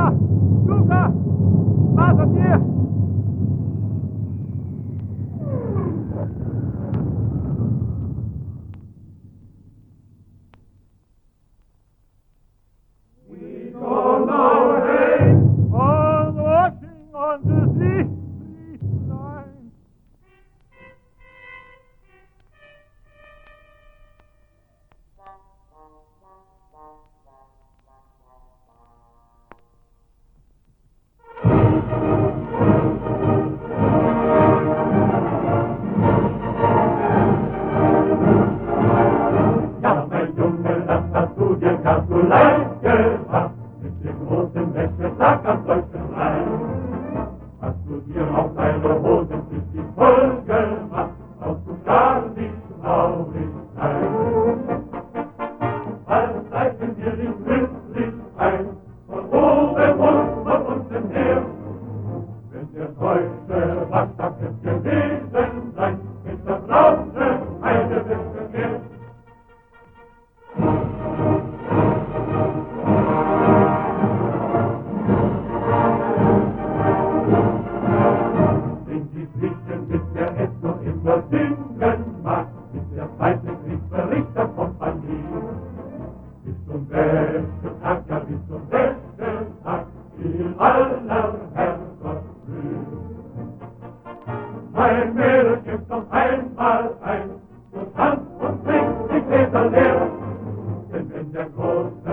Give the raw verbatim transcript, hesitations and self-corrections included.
Luca! Was an dir? We go now, hey, on watching on the sea. Ja, mein Junge, das hast du dir ganz so leicht gemacht, mit dem großen Wäschesack am deutschen Rhein. Hast du dir auf deine Hosen richtig voll gemacht, brauchst du gar nicht traurig sein. Bald leiten wir dich glücklich ein, von oben und von unten her. Wenn der deutsche Waschsack es gewesen sein, ist das draußen eine Wäsche mehr. Sind die Pflichten, bis der es noch immer singen mag, ist der zweite Kriegsbericht der Kompanie. Bis zum Wäschetag, ja bis zum Wäschetag, in aller Herrgott blüht. Mein Mädel kämpft noch einmal ein, und tanzt und trinkt die Gläser leer, denn wenn der große